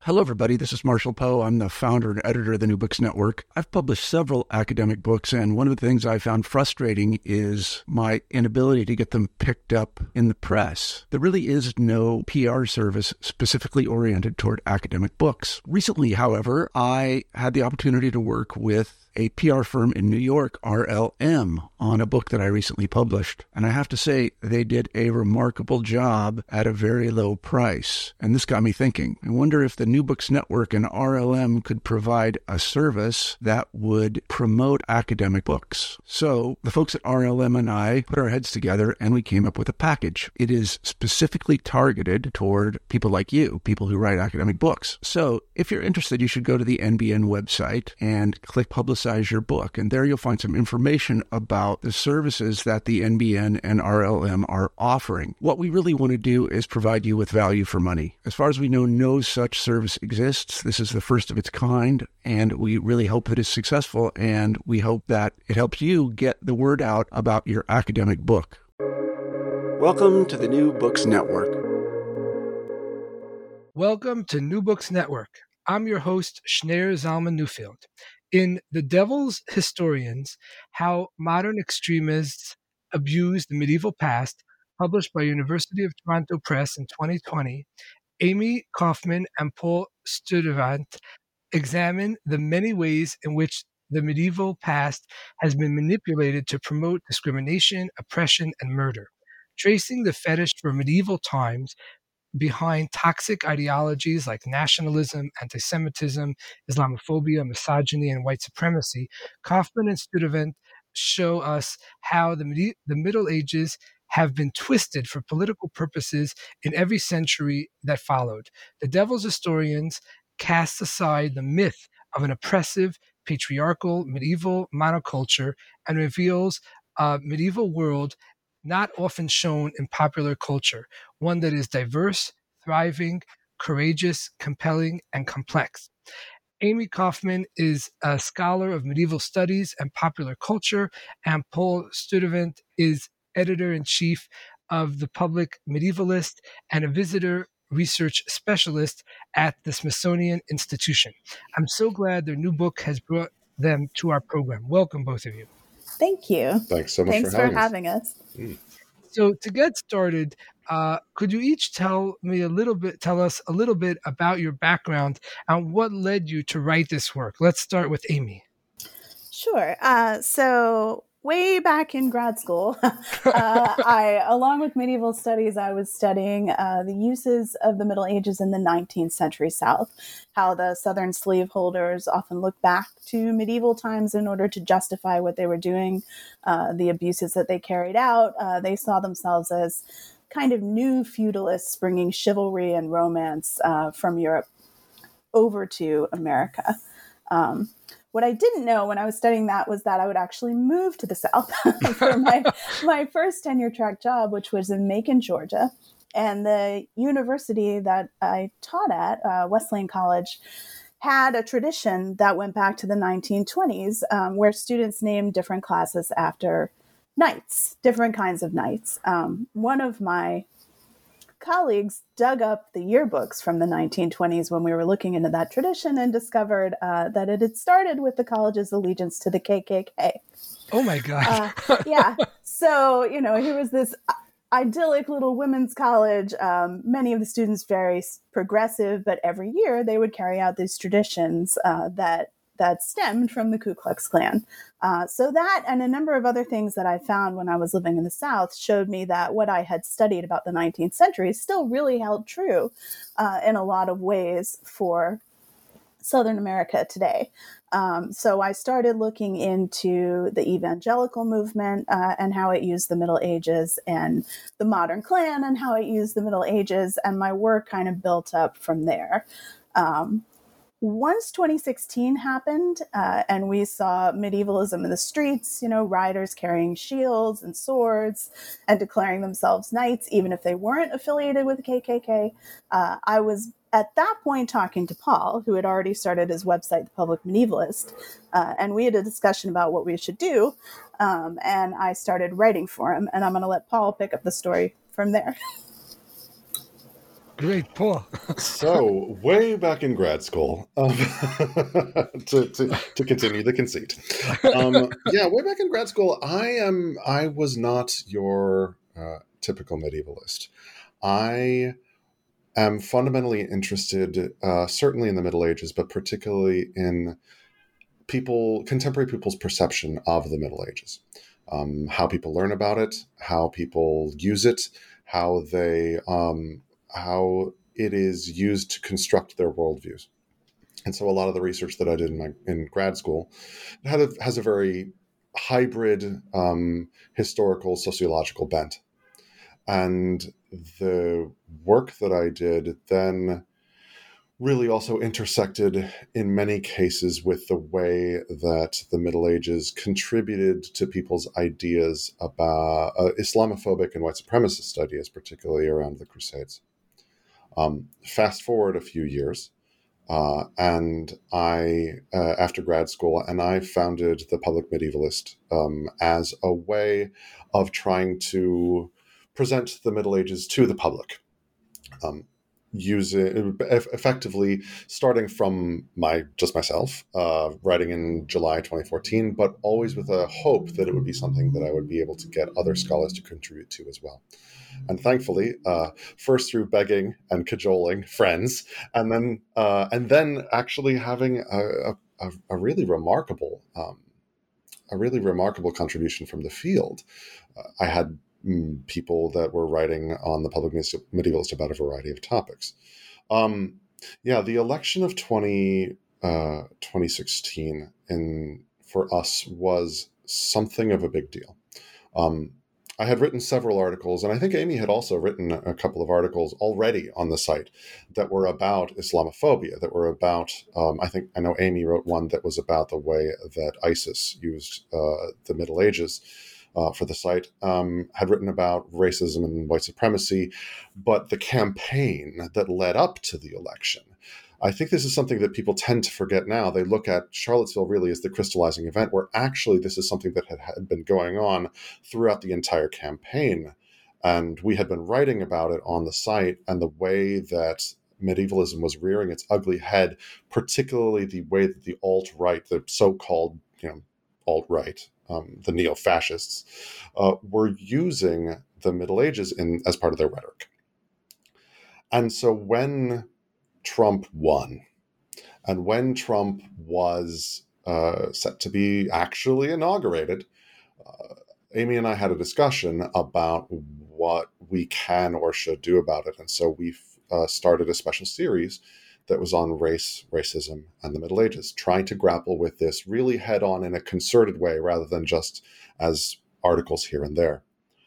Hello, everybody. This is Marshall Poe. I'm the founder and editor of the New Books Network. I've published several academic books, and one of the things I found frustrating is my inability to get them picked up in the press. There really is no PR service specifically oriented toward academic books. Recently, however, I had the opportunity to work with a PR firm in New York, RLM, on a book that I recently published. And I have to say, they did a remarkable job at a very low price. And this got me thinking. I wonder if the New Books Network and RLM could provide a service that would promote academic books. So the folks at RLM and I put our heads together and we came up with a package. It is specifically targeted toward people like you, people who write academic books. So if you're interested, you should go to the NBN website and click Publicize Your Book. And there you'll find some information about the services that the NBN and RLM are offering. What we really want to do is provide you with value for money. As far as we know, no such service exists. This is the first of its kind, and we really hope that it's successful, and we hope that it helps you get the word out about your academic book. Welcome to the New Books Network. Welcome to New Books Network. I'm your host, Schneur Zalman Newfield. In The Devil's Historians, How Modern Extremists Abuse the Medieval Past, published by University of Toronto Press in 2020, Amy Kaufman and Paul Sturtevant examine the many ways in which the medieval past has been manipulated to promote discrimination, oppression, and murder, tracing the fetish for medieval times behind toxic ideologies like nationalism, anti-Semitism, Islamophobia, misogyny, and white supremacy. Kaufman and Sturtevant show us how the Middle Ages have been twisted for political purposes in every century that followed. The Devil's Historians casts aside the myth of an oppressive, patriarchal, medieval monoculture and reveals a medieval world not often shown in popular culture, one that is diverse, thriving, courageous, compelling, and complex. Amy Kaufman is a scholar of medieval studies and popular culture, and Paul Sturtevant is editor-in-chief of The Public Medievalist and a visitor research specialist at the Smithsonian Institution. I'm so glad their new book has brought them to our program. Welcome, both of you. Thank you. Thanks so much for having us. So to get started, could you each tell us a little bit about your background and what led you to write this work? Let's start with Amy. Sure. So way back in grad school, along with medieval studies, I was studying the uses of the Middle Ages in the 19th century South, how the Southern slaveholders often look back to medieval times in order to justify what they were doing, the abuses that they carried out. They saw themselves as kind of new feudalists bringing chivalry and romance from Europe over to America. What I didn't know when I was studying that was that I would actually move to the South for my first tenure-track job, which was in Macon, Georgia. And the university that I taught at, Wesleyan College, had a tradition that went back to the 1920s where students named different classes after knights, different kinds of knights. One of my colleagues dug up the yearbooks from the 1920s when we were looking into that tradition and discovered that it had started with the college's allegiance to the KKK. Oh my God. Yeah. So, here was this idyllic little women's college, many of the students very progressive, but every year they would carry out these traditions that stemmed from the Ku Klux Klan. So that and a number of other things that I found when I was living in the South showed me that what I had studied about the 19th century still really held true in a lot of ways for Southern America today. So I started looking into the evangelical movement and how it used the Middle Ages, and the modern Klan and how it used the Middle Ages, and my work kind of built up from there. Once 2016 happened and we saw medievalism in the streets, riders carrying shields and swords and declaring themselves knights, even if they weren't affiliated with the KKK, I was at that point talking to Paul, who had already started his website, The Public Medievalist, and we had a discussion about what we should do, and I started writing for him, and I'm going to let Paul pick up the story from there. Great, Paul. So, way back in grad school, to continue the conceit, way back in grad school, I was not your typical medievalist. I am fundamentally interested, certainly in the Middle Ages, but particularly in contemporary people's perception of the Middle Ages, how people learn about it, how people use it, how it is used to construct their worldviews. And so a lot of the research that I did in grad school has a very hybrid historical sociological bent. And the work that I did then really also intersected in many cases with the way that the Middle Ages contributed to people's ideas about Islamophobic and white supremacist ideas, particularly around the Crusades. Fast forward a few years, and I, after grad school, and I founded the Public Medievalist as a way of trying to present the Middle Ages to the public, effectively starting from myself, writing in July 2014, but always with a hope that it would be something that I would be able to get other scholars to contribute to as well. And thankfully, first through begging and cajoling friends, and then actually having a really remarkable contribution from the field. I had people that were writing on the Public Medievalist about a variety of topics. The election of 2016 for us was something of a big deal. I had written several articles, and I think Amy had also written a couple of articles already on the site that were about Islamophobia, that were about, I know Amy wrote one that was about the way that ISIS used the Middle Ages for the site, had written about racism and white supremacy, but the campaign that led up to the election, I think this is something that people tend to forget now. They look at Charlottesville really as the crystallizing event, where actually this is something that had been going on throughout the entire campaign. And we had been writing about it on the site, and the way that medievalism was rearing its ugly head, particularly the way that the alt-right, the so-called alt-right, the neo-fascists, were using the Middle Ages as part of their rhetoric. And so when Trump won, and when Trump was set to be actually inaugurated, Amy and I had a discussion about what we can or should do about it. And so we started a special series that was on race, racism, and the Middle Ages, trying to grapple with this really head on in a concerted way rather than just as articles here and there.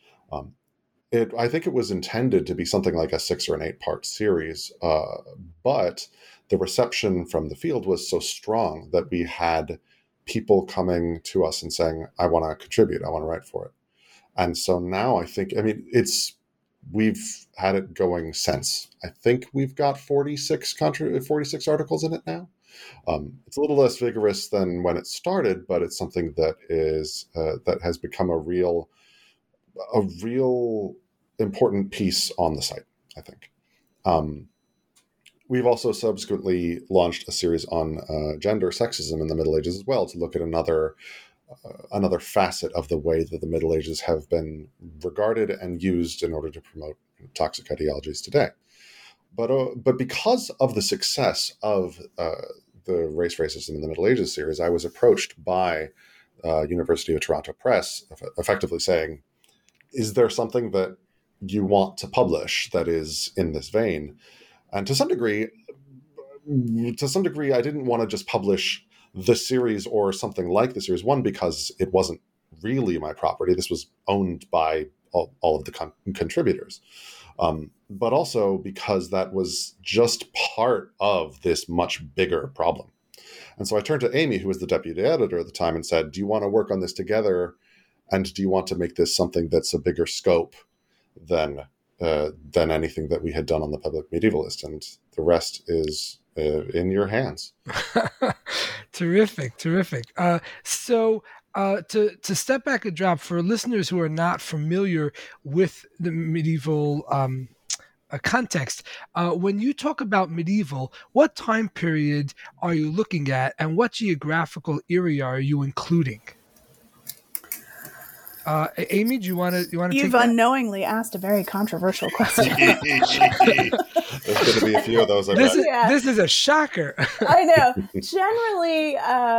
I think it was intended to be something like a 6 or an 8-part series, but the reception from the field was so strong that we had people coming to us and saying, I want to contribute, I want to write for it. And so now we've had it going since. I think we've got 46 articles in it now. It's a little less vigorous than when it started, but it's something that that has become a real important piece on the site, I think. We've also subsequently launched a series on gender sexism in the Middle Ages as well, to look at another facet of the way that the Middle Ages have been regarded and used in order to promote toxic ideologies today. But because of the success of the Race, Racism in the Middle Ages series, I was approached by University of Toronto Press, effectively saying, is there something that you want to publish that is in this vein? And to some degree, I didn't want to just publish the series or something like the series. One, because it wasn't really my property. This was owned by all of the contributors. But also because that was just part of this much bigger problem. And so I turned to Amy, who was the deputy editor at the time, and said, do you want to work on this together? And do you want to make this something that's a bigger scope than anything that we had done on the Public Medievalist? And the rest is in your hands. Terrific. So to step back a drop, for listeners who are not familiar with the medieval a context. When you talk about medieval, what time period are you looking at, and what geographical area are you including? Amy, do you want to take that? You've unknowingly asked a very controversial question. There's going to be a few of those. This is a shocker. I know. Generally,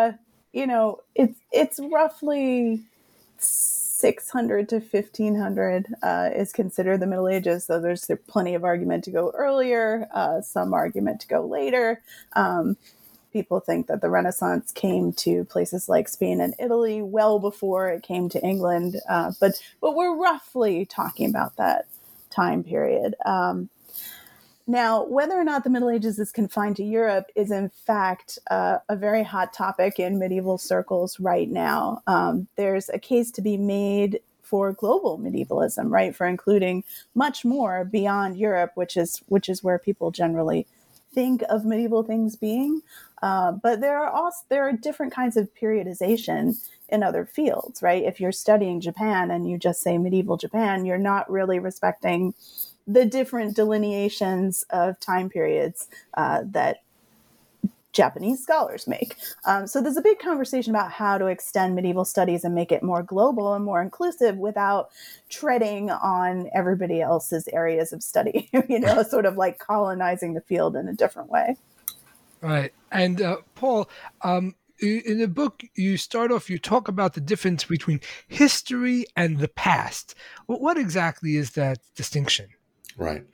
it's roughly 600 to 1500 is considered the Middle Ages, though there's plenty of argument to go earlier, some argument to go later. People think that the Renaissance came to places like Spain and Italy well before it came to England, but we're roughly talking about that time period. Now, whether or not the Middle Ages is confined to Europe is, in fact, a very hot topic in medieval circles right now. There's a case to be made for global medievalism, right, for including much more beyond Europe, which is where people generally think of medieval things being. But there are different kinds of periodization in other fields, right? If you're studying Japan and you just say medieval Japan, you're not really respecting the different delineations of time periods that Japanese scholars make. So there's a big conversation about how to extend medieval studies and make it more global and more inclusive without treading on everybody else's areas of study, sort of like colonizing the field in a different way. Right. And Paul, in the book, you talk about the difference between history and the past. What exactly is that distinction? Right.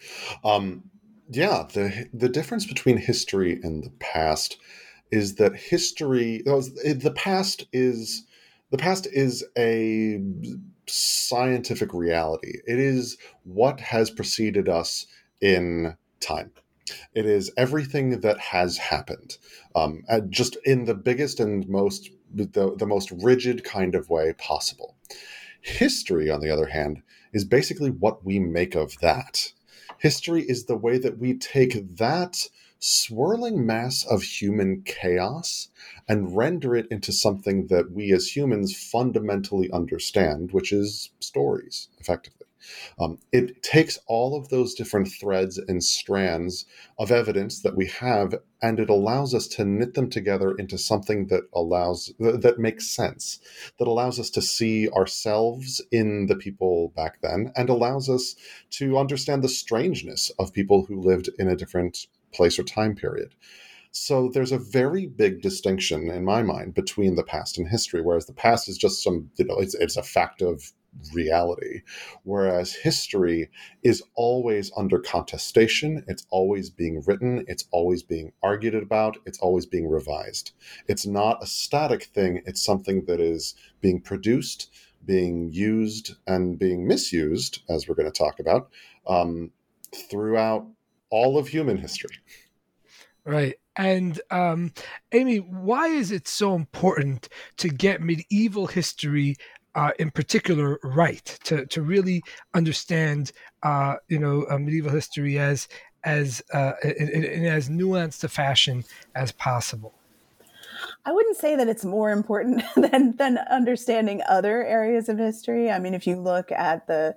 The difference between history and the past is that the past is a scientific reality. It is what has preceded us in time. It is everything that has happened, just in the biggest and the most rigid kind of way possible. History, on the other hand, is basically what we make of that. History is the way that we take that swirling mass of human chaos and render it into something that we as humans fundamentally understand, which is stories, effectively. It takes all of those different threads and strands of evidence that we have, and it allows us to knit them together into something that makes sense, that allows us to see ourselves in the people back then, and allows us to understand the strangeness of people who lived in a different place or time period. So there's a very big distinction in my mind between the past and history, whereas the past is just it's a fact of reality, whereas history is always under contestation. It's always being written. It's always being argued about. It's always being revised. It's not a static thing. It's something that is being produced, being used, and being misused, as we're going to talk about, throughout all of human history. Right. And Amy, why is it so important to get medieval history in particular right, to really understand medieval history in as nuanced a fashion as possible? I wouldn't say that it's more important than understanding other areas of history. I mean, if you look at the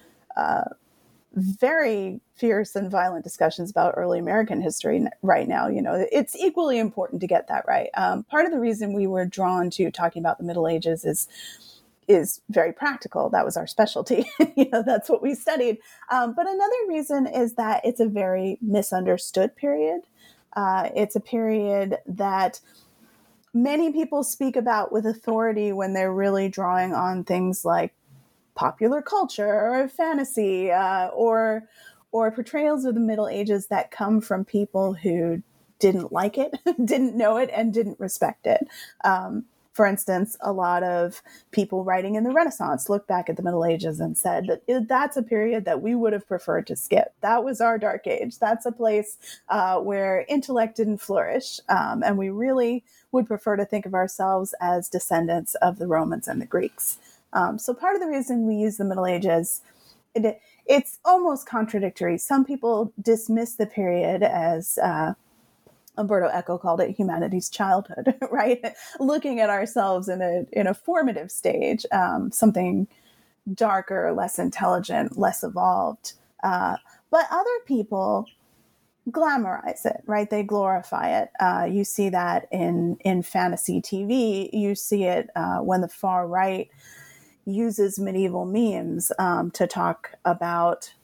very fierce and violent discussions about early American history right now, it's equally important to get that right. Part of the reason we were drawn to talking about the Middle Ages is very practical. That was our specialty. That's what we studied. But another reason is that it's a very misunderstood period. It's a period that many people speak about with authority when they're really drawing on things like popular culture or fantasy or portrayals of the Middle Ages that come from people who didn't like it, didn't know it, and didn't respect it. For instance, a lot of people writing in the Renaissance looked back at the Middle Ages and said that that's a period that we would have preferred to skip. That was our dark age. That's a place where intellect didn't flourish. And we really would prefer to think of ourselves as descendants of the Romans and the Greeks. So part of the reason we use the Middle Ages, it's almost contradictory. Some people dismiss the period as Umberto Eco called it humanity's childhood, right? Looking at ourselves in a formative stage, something darker, less intelligent, less evolved. But But other people glamorize it, right? They glorify it. You see that in fantasy TV. You see it when the far right uses medieval memes to talk about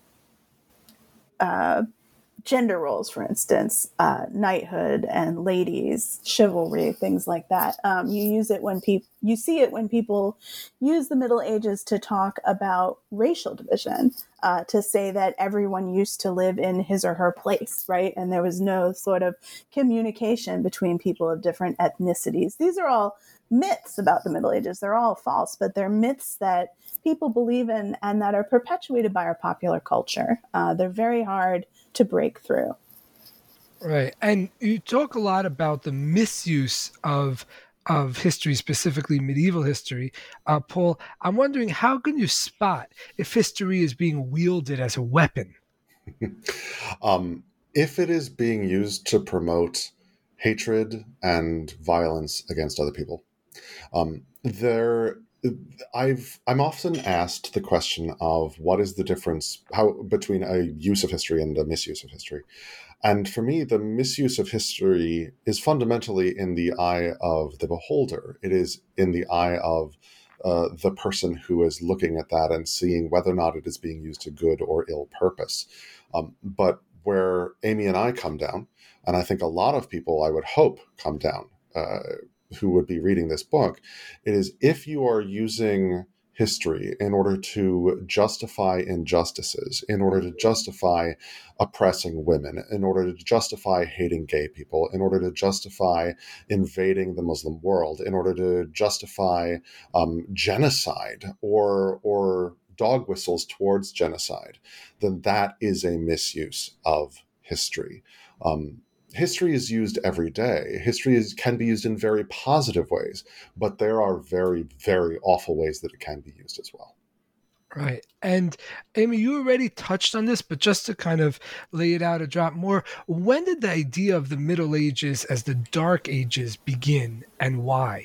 gender roles, for instance, knighthood and ladies, chivalry, things like that. You see it when people use the Middle Ages to talk about racial division, to say that everyone used to live in his or her place, right? And there was no sort of communication between people of different ethnicities. These are all myths about the Middle Ages. They're all false, but they're myths that people believe in and that are perpetuated by our popular culture. They're very hard to break through. Right. And you talk a lot about the misuse of history, specifically medieval history. Paul, I'm wondering, how can you spot if history is being wielded as a weapon? If it is being used to promote hatred and violence against other people, I'm often asked the question of what is the difference between a use of history and a misuse of history. And for me, the misuse of history is fundamentally in the eye of the beholder. It is in the eye of the person who is looking at that and seeing whether or not it is being used to good or ill purpose. But where Amy and I come down, and I think a lot of people, I would hope, come down, who would be reading this book, it is if you are using history in order to justify injustices, in order to justify oppressing women, in order to justify hating gay people, in order to justify invading the Muslim world, in order to justify genocide or dog whistles towards genocide, then that is a misuse of history. History is used every day. History can be used in very positive ways, but there are very, very awful ways that it can be used as well. Right. And Amy, you already touched on this, but just to kind of lay it out a drop more, when did the idea of the Middle Ages as the Dark Ages begin and why?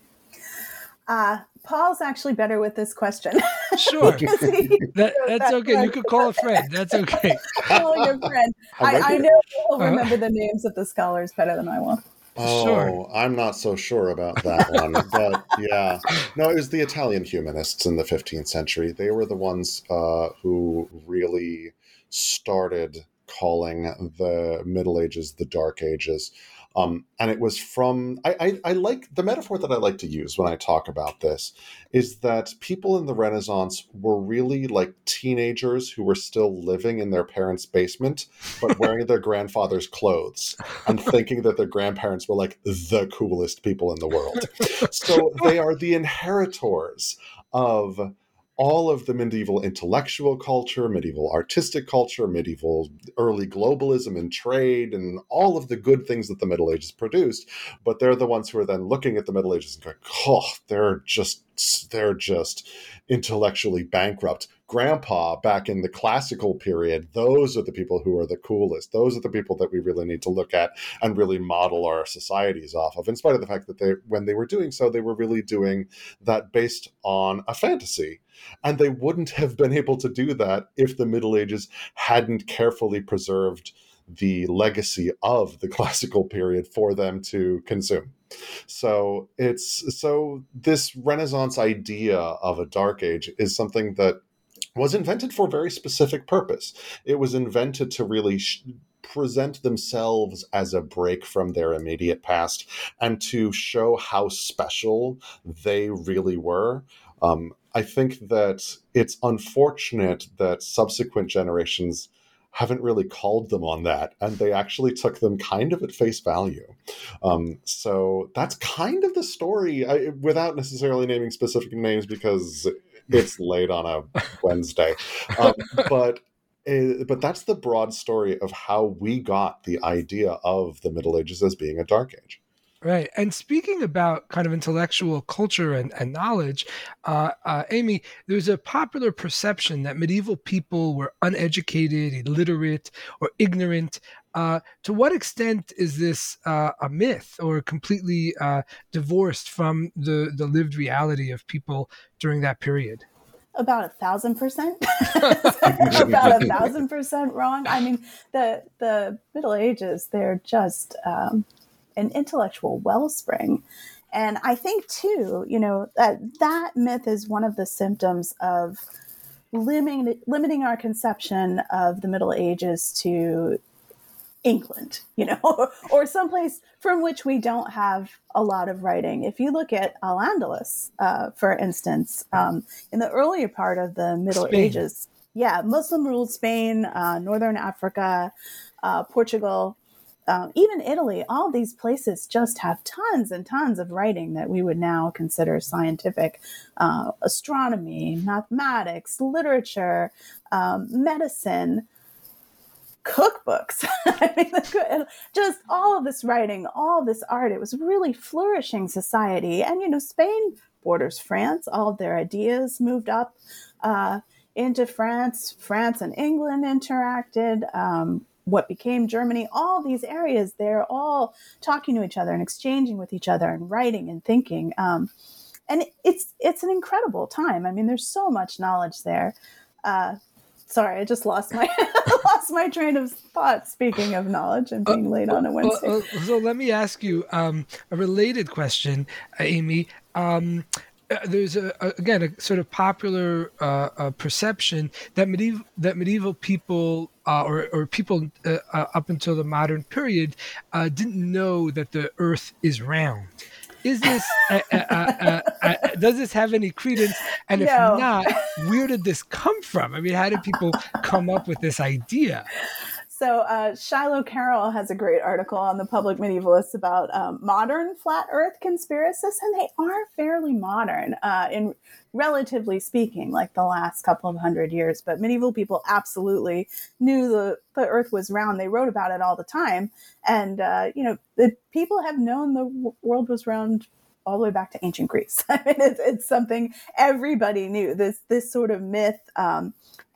Paul's actually better with this question. Sure. That's okay. You could call a friend. That's okay. Calling a friend. I know he'll remember the names of the scholars better than I will. Oh, sure. I'm not so sure about that one. But yeah. No, it was the Italian humanists in the 15th century. They were the ones who really started calling the Middle Ages the Dark Ages. And it was from, I like, the metaphor that I like to use when I talk about this is that people in the Renaissance were really like teenagers who were still living in their parents' basement, but wearing their grandfather's clothes and thinking that their grandparents were like the coolest people in the world. So they are the inheritors of all of the medieval intellectual culture, medieval artistic culture, medieval early globalism and trade, and all of the good things that the Middle Ages produced. But they're the ones who are then looking at the Middle Ages and going, oh, they're just intellectually bankrupt. Grandpa, back in the classical period, those are the people who are the coolest. Those are the people that we really need to look at and really model our societies off of, in spite of the fact that when they were doing so, they were really doing that based on a fantasy. And they wouldn't have been able to do that if the Middle Ages hadn't carefully preserved the legacy of the classical period for them to consume. So this Renaissance idea of a dark age is something that was invented for a very specific purpose. It was invented to really present themselves as a break from their immediate past and to show how special they really were. I think that it's unfortunate that subsequent generations haven't really called them on that, and they actually took them kind of at face value. So that's kind of the story, without necessarily naming specific names because it's late on a Wednesday. But that's the broad story of how we got the idea of the Middle Ages as being a dark age. Right. And speaking about kind of intellectual culture and knowledge, Amy, there's a popular perception that medieval people were uneducated, illiterate, or ignorant. To what extent is this a myth or completely divorced from the lived reality of people during that period? About 1,000%, about 1,000% wrong. I mean, the Middle Ages, they're just an intellectual wellspring. And I think too, that myth is one of the symptoms of limiting our conception of the Middle Ages to England, or someplace from which we don't have a lot of writing. If you look at Al-Andalus, for instance, in the earlier part of the Middle Ages, Muslim ruled Spain, Northern Africa, Portugal, even Italy, all these places just have tons and tons of writing that we would now consider scientific. Astronomy, mathematics, literature, medicine, cookbooks. I mean, just all of this writing, all this art. It was a really flourishing society. And, Spain borders France. All of their ideas moved up into France. France and England interacted. What became Germany, all these areas, they're all talking to each other and exchanging with each other and writing and thinking. And it's an incredible time. I mean, there's so much knowledge there. Sorry, I just lost my train of thought. Speaking of knowledge and being late on a Wednesday. So let me ask you a related question, Amy. There's again a sort of popular perception that medieval people or people up until the modern period didn't know that the Earth is round. Is this does this have any credence? And if not, where did this come from? I mean, how did people come up with this idea? So Shiloh Carroll has a great article on the Public Medievalists about modern flat Earth conspiracists, and they are fairly modern in relatively speaking, like the last couple of 100 years. But medieval people absolutely knew the Earth was round. They wrote about it all the time, and the people have known the world was round all the way back to ancient Greece. I mean, it's something everybody knew. This sort of myth, and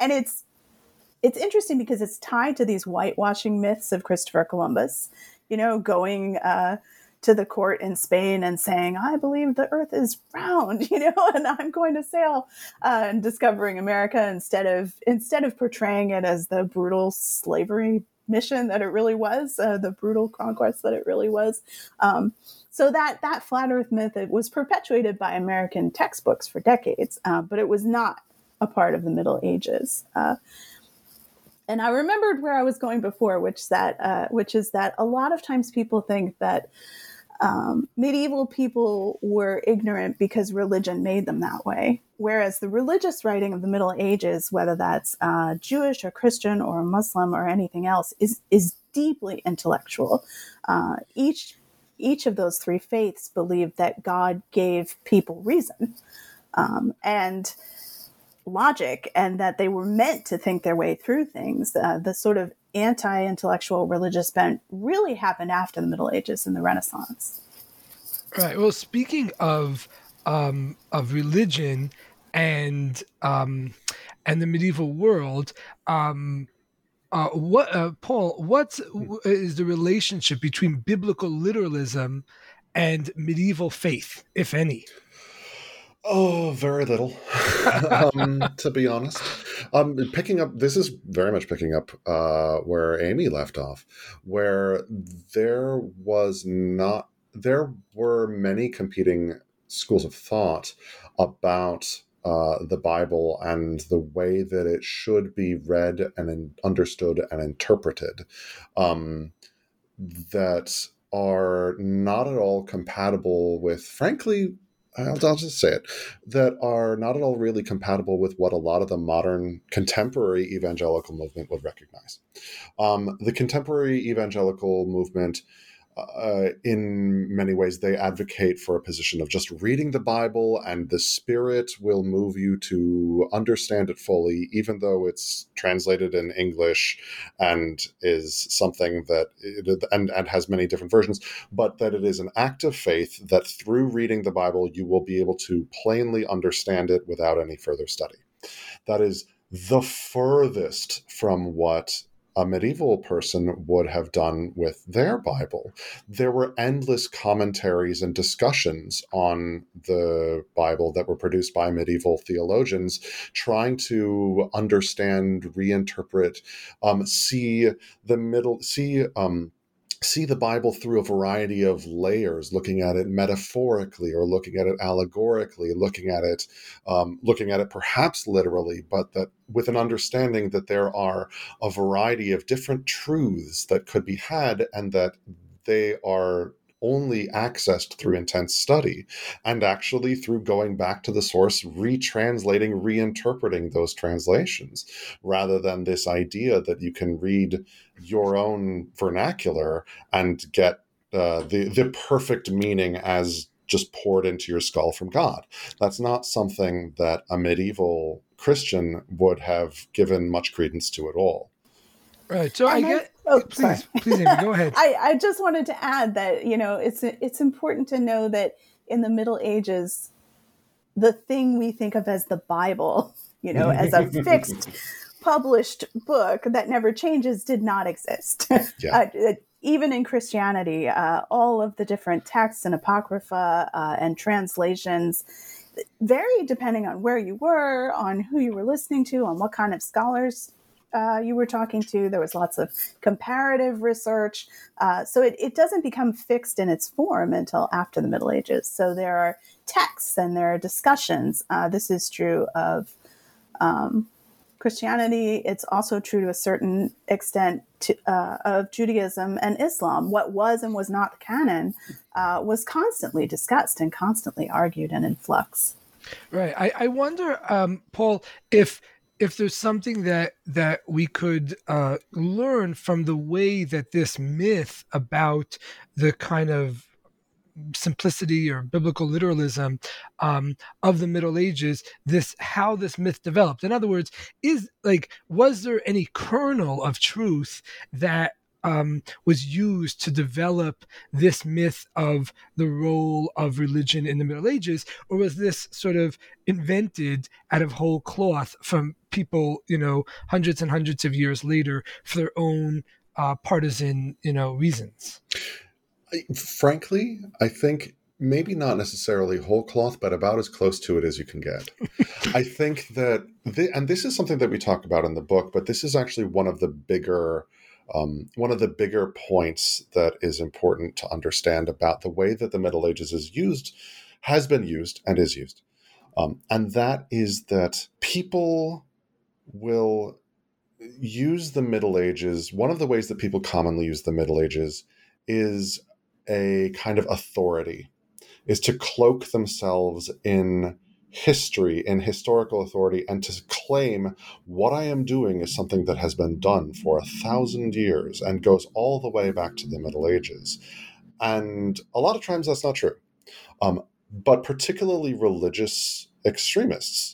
it's interesting because it's tied to these whitewashing myths of Christopher Columbus, going to the court in Spain and saying, I believe the Earth is round, and I'm going to sail and discovering America instead of portraying it as the brutal slavery mission that it really was, the brutal conquest that it really was. So that flat Earth myth, it was perpetuated by American textbooks for decades, but it was not a part of the Middle Ages. And I remembered where I was going before, which is that a lot of times people think that medieval people were ignorant because religion made them that way. Whereas the religious writing of the Middle Ages, whether that's Jewish or Christian or Muslim or anything else, is deeply intellectual. Each of those three faiths believed that God gave people reason and logic, and that they were meant to think their way through things. The sort of anti-intellectual religious bent really happened after the Middle Ages and the Renaissance. Right. Well, speaking of religion and the medieval world, Paul, what is the relationship between biblical literalism and medieval faith, if any? Oh, very little, to be honest. This is very much picking up where Amy left off, where there were many competing schools of thought about the Bible and the way that it should be read and understood and interpreted, that are not at all compatible with, frankly, I'll just say it, that are not at all really compatible with what a lot of the modern contemporary evangelical movement would recognize. The contemporary evangelical movement, in many ways, they advocate for a position of just reading the Bible and the Spirit will move you to understand it fully, even though it's translated in English and is something that and has many different versions, but that it is an act of faith that through reading the Bible, you will be able to plainly understand it without any further study. That is the furthest from what a medieval person would have done with their Bible. There were endless commentaries and discussions on the Bible that were produced by medieval theologians, trying to understand, reinterpret, see the Bible through a variety of layers, looking at it metaphorically or looking at it allegorically, looking at it perhaps literally, but that with an understanding that there are a variety of different truths that could be had, and that they are only accessed through intense study, and actually through going back to the source, retranslating, reinterpreting those translations, rather than this idea that you can read your own vernacular and get the perfect meaning as just poured into your skull from God. That's not something that a medieval Christian would have given much credence to at all. Right. So please, Amy, go ahead. I just wanted to add that, it's important to know that in the Middle Ages, the thing we think of as the Bible, as a fixed published book that never changes, did not exist. Yeah. Even in Christianity, all of the different texts and apocrypha and translations vary depending on where you were, on who you were listening to, on what kind of scholars you were talking to. There was lots of comparative research. So it doesn't become fixed in its form until after the Middle Ages. So there are texts and there are discussions. This is true of Christianity. It's also true to a certain extent of Judaism and Islam. What was and was not the canon was constantly discussed and constantly argued and in flux. Right. I wonder, Paul, if there's something that we could learn from the way that this myth about the kind of simplicity or biblical literalism of the Middle Ages, how this myth developed. In other words, was there any kernel of truth that was used to develop this myth of the role of religion in the Middle Ages, or was this sort of invented out of whole cloth from people, hundreds and hundreds of years later for their own partisan, reasons? Frankly, I think maybe not necessarily whole cloth, but about as close to it as you can get. I think that, and this is something that we talk about in the book, but this is actually one of the bigger points that is important to understand about the way that the Middle Ages has been used, and is used. And that is that people will use the Middle Ages. One of the ways that people commonly use the Middle Ages is a kind of authority, is to cloak themselves in history, in historical authority, and to claim what I am doing is something that has been done for 1,000 years and goes all the way back to the Middle Ages. And a lot of times that's not true. But particularly religious extremists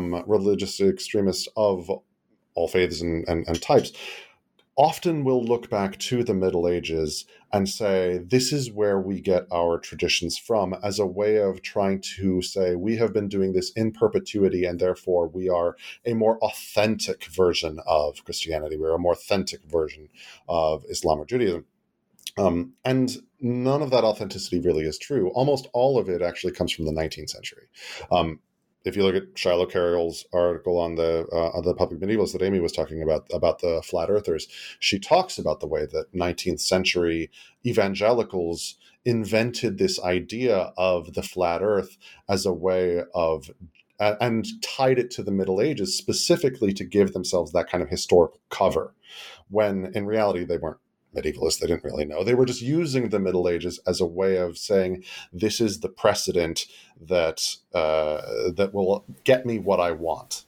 of all faiths and types, often will look back to the Middle Ages and say, this is where we get our traditions from, as a way of trying to say, we have been doing this in perpetuity, and therefore we are a more authentic version of Christianity. We're a more authentic version of Islam or Judaism. And none of that authenticity really is true. Almost all of it actually comes from the 19th century. If you look at Shiloh Carroll's article on the Public Medievalists that Amy was talking about the flat earthers, she talks about the way that 19th century evangelicals invented this idea of the flat earth as a way of, and tied it to the Middle Ages specifically to give themselves that kind of historical cover, when in reality they weren't medievalists. They didn't really know. They were just using the Middle Ages as a way of saying, this is the precedent that will get me what I want.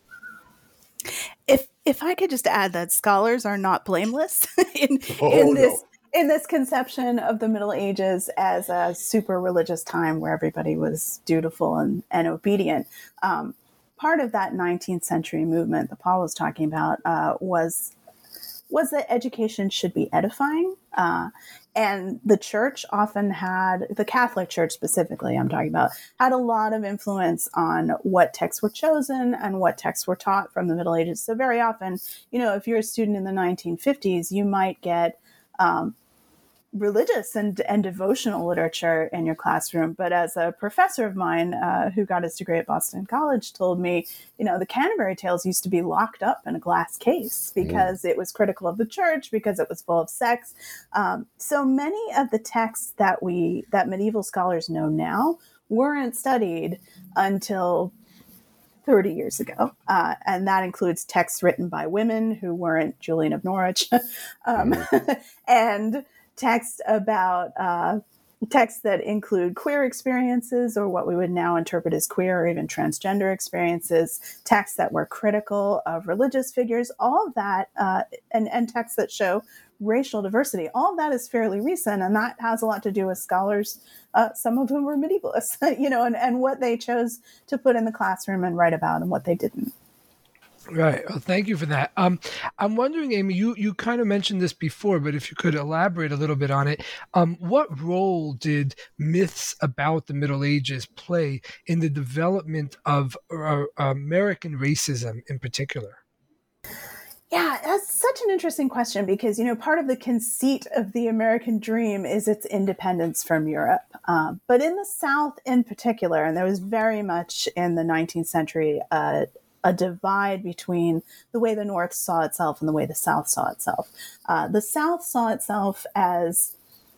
If I could just add that scholars are not blameless in this conception of the Middle Ages as a super religious time where everybody was dutiful and obedient. Part of that 19th century movement that Paul was talking about was that education should be edifying. And the church often had, the Catholic Church specifically, I'm talking about, had a lot of influence on what texts were chosen and what texts were taught from the Middle Ages. So very often, if you're a student in the 1950s, you might get religious and devotional literature in your classroom. But as a professor of mine who got his degree at Boston College told me, the Canterbury Tales used to be locked up in a glass case because it was critical of the church, because it was full of sex. So many of the texts that medieval scholars know now weren't studied until 30 years ago. And that includes texts written by women who weren't Julian of Norwich. And texts about texts that include queer experiences, or what we would now interpret as queer or even transgender experiences, texts that were critical of religious figures, all of that, and texts that show racial diversity. All of that is fairly recent, and that has a lot to do with scholars, some of whom were medievalists, and what they chose to put in the classroom and write about and what they didn't. Right. Well, thank you for that. I'm wondering, Amy, you kind of mentioned this before, but if you could elaborate a little bit on it, what role did myths about the Middle Ages play in the development of American racism in particular? Yeah, that's such an interesting question because, part of the conceit of the American dream is its independence from Europe. But in the South in particular, and there was very much in the 19th century, a divide between the way the North saw itself and the way the South saw itself. The South saw itself as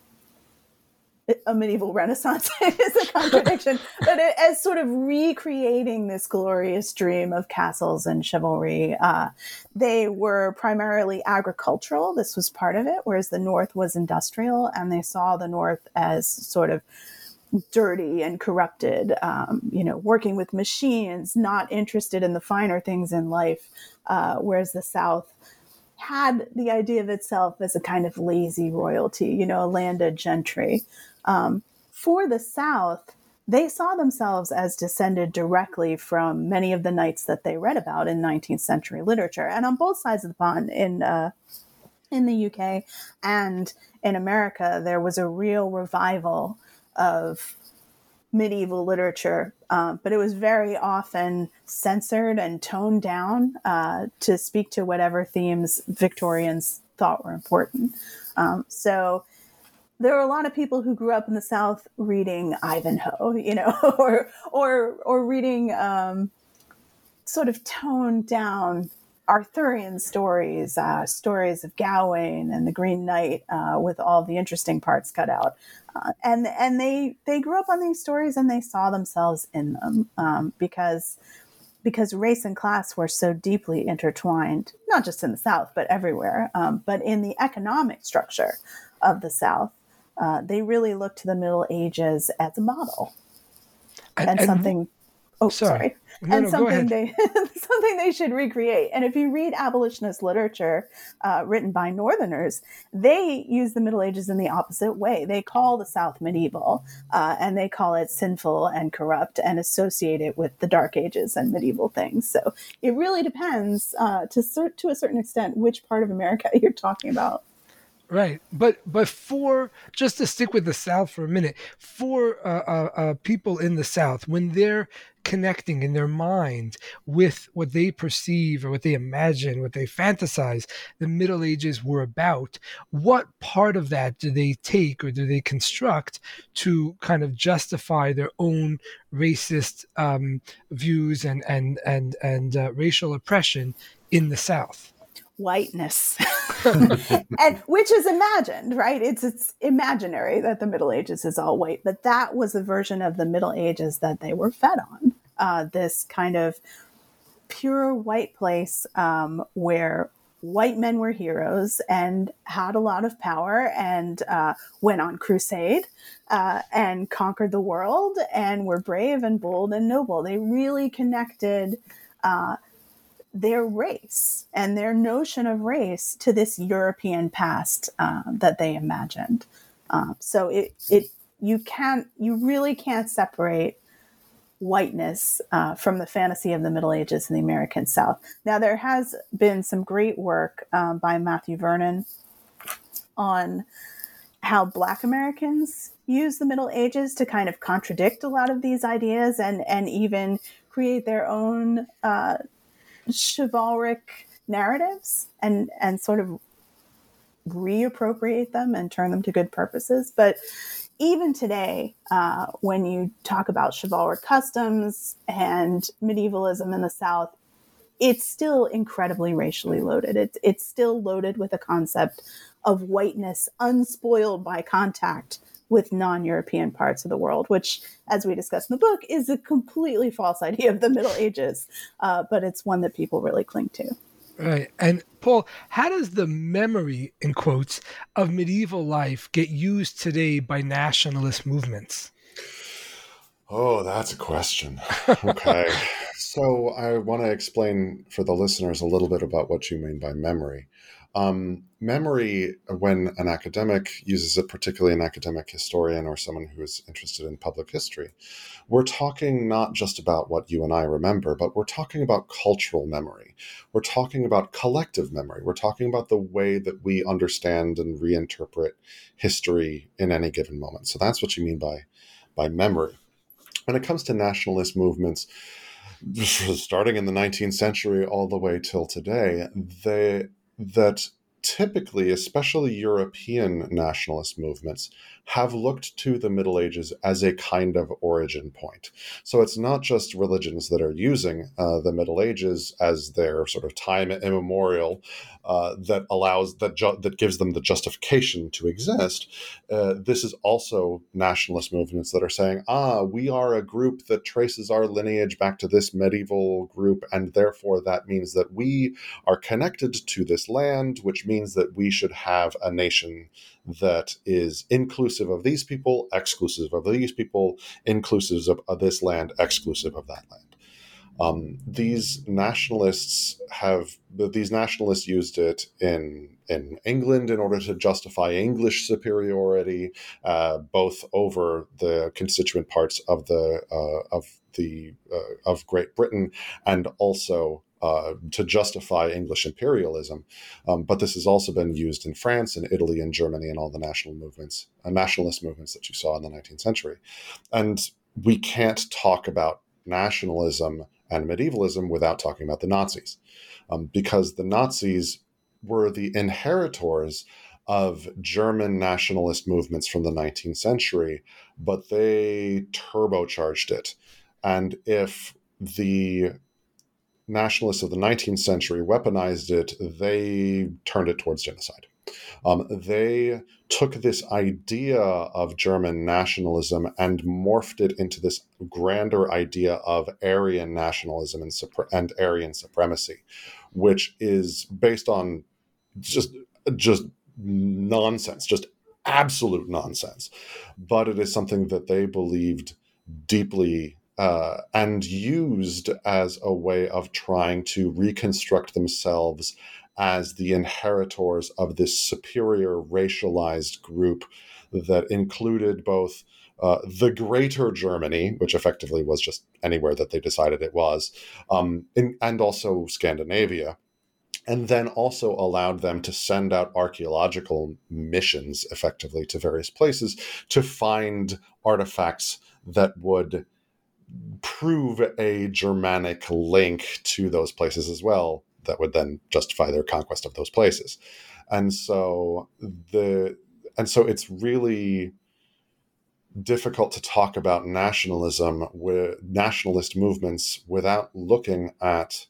a medieval Renaissance is a contradiction, but as sort of recreating this glorious dream of castles and chivalry. They were primarily agricultural. This was part of it, whereas the North was industrial, and they saw the North as sort of dirty and corrupted, working with machines, not interested in the finer things in life, whereas the South had the idea of itself as a kind of lazy royalty, a landed gentry. For the South, they saw themselves as descended directly from many of the knights that they read about in 19th century literature. And on both sides of the pond, in the UK and in America, there was a real revival of medieval literature, but it was very often censored and toned down to speak to whatever themes Victorians thought were important. So there were a lot of people who grew up in the South reading Ivanhoe, or reading sort of toned down Arthurian stories, stories of Gawain and the Green Knight, with all the interesting parts cut out. And they grew up on these stories and they saw themselves in them because race and class were so deeply intertwined, not just in the South, but everywhere. But in the economic structure of the South, they really looked to the Middle Ages as a model and something. Oh, sorry. No, something they should recreate. And if you read abolitionist literature written by Northerners, they use the Middle Ages in the opposite way. They call the South medieval, and they call it sinful and corrupt and associate it with the Dark Ages and medieval things. So it really depends to a certain extent which part of America you're talking about. Right. But for, just to stick with the South for a minute, for people in the South, when they're connecting in their mind with what they perceive or what they imagine, what they fantasize the Middle Ages were about, what part of that do they take or do they construct to kind of justify their own racist views and racial oppression in the South? Whiteness. And which is imagined, right? It's imaginary that the Middle Ages is all white, but that was a version of the Middle Ages that they were fed on. This kind of pure white place where white men were heroes and had a lot of power and went on crusade and conquered the world and were brave and bold and noble. They really connected their race and their notion of race to this European past that they imagined. So you really can't separate whiteness from the fantasy of the Middle Ages in the American South. Now, there has been some great work by Matthew Vernon on how Black Americans use the Middle Ages to kind of contradict a lot of these ideas and even create their own chivalric narratives and sort of reappropriate them and turn them to good purposes. But even today, when you talk about chivalric customs and medievalism in the South, it's still incredibly racially loaded. It's still loaded with a concept of whiteness unspoiled by contact with non-European parts of the world, which, as we discussed in the book, is a completely false idea of the Middle Ages, but it's one that people really cling to. Right. And Paul, how does the memory, in quotes, of medieval life get used today by nationalist movements? Oh, that's a question. Okay. So I want to explain for the listeners a little bit about what you mean by memory. Memory, when an academic uses it, particularly an academic historian or someone who is interested in public history, we're talking not just about what you and I remember, but we're talking about cultural memory. We're talking about collective memory. We're talking about the way that we understand and reinterpret history in any given moment. So that's what you mean by memory. When it comes to nationalist movements, starting in the 19th century all the way till today, that typically, especially European nationalist movements, have looked to the Middle Ages as a kind of origin point. So it's not just religions that are using the Middle Ages as their sort of time immemorial that gives them the justification to exist. This is also nationalist movements that are saying, we are a group that traces our lineage back to this medieval group, and therefore that means that we are connected to this land, which means that we should have a nation that is inclusive of these people, exclusive of these people, inclusive of this land, exclusive of that land. These nationalists used it in England in order to justify English superiority, both over the constituent parts of Great Britain and also to justify English imperialism. But this has also been used in France and Italy and Germany and all the nationalist movements that you saw in the 19th century. And we can't talk about nationalism and medievalism without talking about the Nazis, because the Nazis were the inheritors of German nationalist movements from the 19th century, but they turbocharged it. And if the nationalists of the 19th century weaponized it, they turned it towards genocide. They took this idea of German nationalism and morphed it into this grander idea of Aryan nationalism and Aryan supremacy, which is based on just nonsense, just absolute nonsense. But it is something that they believed deeply and used as a way of trying to reconstruct themselves as the inheritors of this superior racialized group that included both the Greater Germany, which effectively was just anywhere that they decided it was, and also Scandinavia. And then also allowed them to send out archaeological missions effectively to various places to find artifacts that would prove a Germanic link to those places as well, that would then justify their conquest of those places. And so it's really difficult to talk about nationalism with nationalist movements without looking at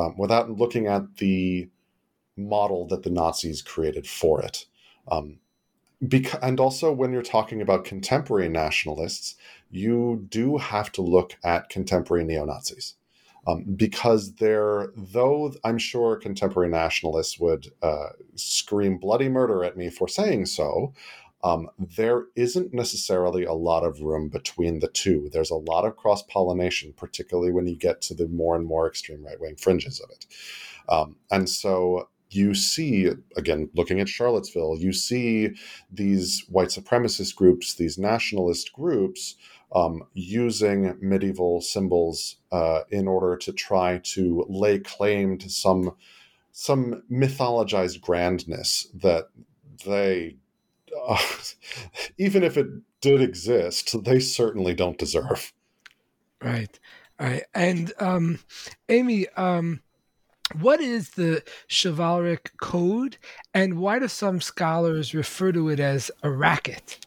the model that the Nazis created for it. And also, when you're talking about contemporary nationalists, you do have to look at contemporary neo-Nazis. Because though I'm sure contemporary nationalists would scream bloody murder at me for saying so, there isn't necessarily a lot of room between the two. There's a lot of cross-pollination, particularly when you get to the more and more extreme right-wing fringes of it. And so you see, again, looking at Charlottesville, you see these white supremacist groups, these nationalist groups, using medieval symbols in order to try to lay claim to some mythologized grandness that they even if it did exist, they certainly don't deserve. Right. Right. And Amy, what is the chivalric code, and why do some scholars refer to it as a racket?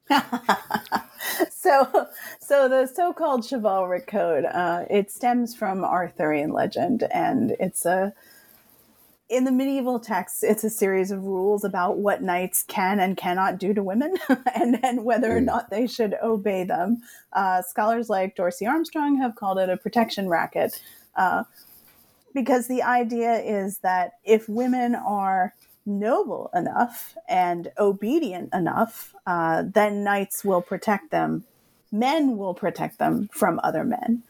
So the so-called chivalric code, it stems from Arthurian legend, and in the medieval texts, it's a series of rules about what knights can and cannot do to women, and whether or not they should obey them. Scholars like Dorsey Armstrong have called it a protection racket, because the idea is that if women are noble enough and obedient enough, then knights will protect them. Men will protect them from other men.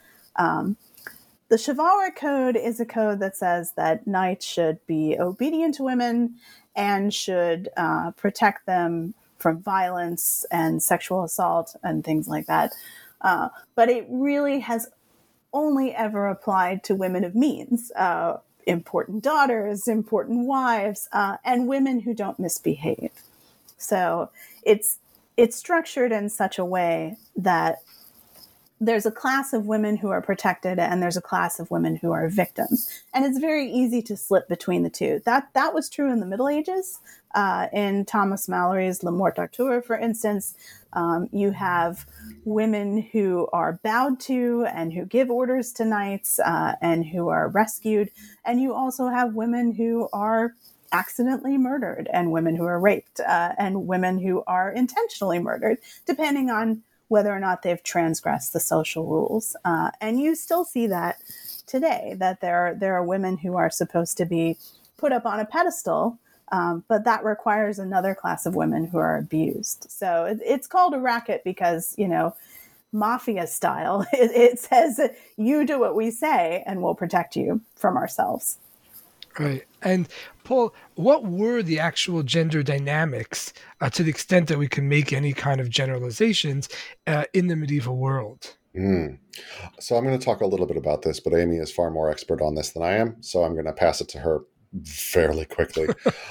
The chivalric code is a code that says that knights should be obedient to women and should protect them from violence and sexual assault and things like that. But it really has only ever applied to women of means, important daughters, important wives, and women who don't misbehave. So it's structured in such a way that there's a class of women who are protected and there's a class of women who are victims. And it's very easy to slip between the two. That was true in the Middle Ages. In Thomas Mallory's Le Morte d'Arthur, for instance, you have women who are bowed to and who give orders to knights and who are rescued. And you also have women who are accidentally murdered and women who are raped and women who are intentionally murdered, depending on whether or not they've transgressed the social rules. And you still see that today, that there are women who are supposed to be put up on a pedestal, but that requires another class of women who are abused. So it's called a racket because, mafia style, it says, you do what we say and we'll protect you from ourselves. Right. And Paul, what were the actual gender dynamics, to the extent that we can make any kind of generalizations, in the medieval world? So I'm going to talk a little bit about this, but Amy is far more expert on this than I am, so I'm going to pass it to her fairly quickly.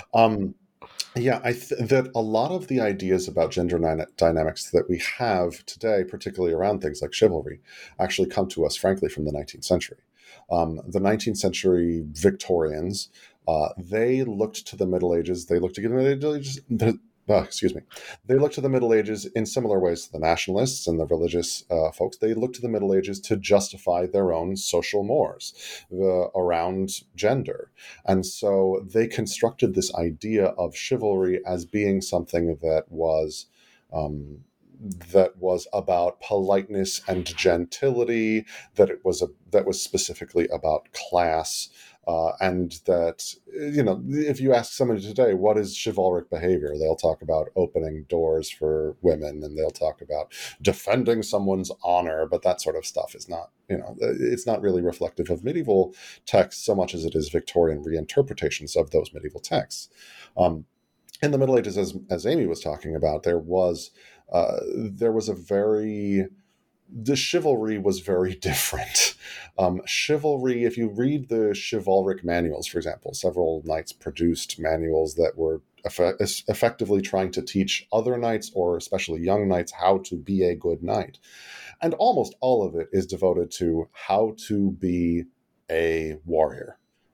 That a lot of the ideas about gender dynamics that we have today, particularly around things like chivalry, actually come to us, frankly, from the 19th century. The 19th century Victorians, they looked to the Middle Ages. They looked to the Middle Ages. They looked to the Middle Ages in similar ways to the nationalists and the religious folks. They looked to the Middle Ages to justify their own social mores around gender. And so they constructed this idea of chivalry as being something that was about politeness and gentility, that was specifically about class, and that, if you ask somebody today, what is chivalric behavior? They'll talk about opening doors for women, and they'll talk about defending someone's honor, but that sort of stuff is not, it's not really reflective of medieval texts so much as it is Victorian reinterpretations of those medieval texts. In the Middle Ages, as Amy was talking about, the chivalry was very different. Chivalry, if you read the chivalric manuals, for example, several knights produced manuals that were effectively trying to teach other knights, or especially young knights, how to be a good knight. And almost all of it is devoted to how to be a warrior,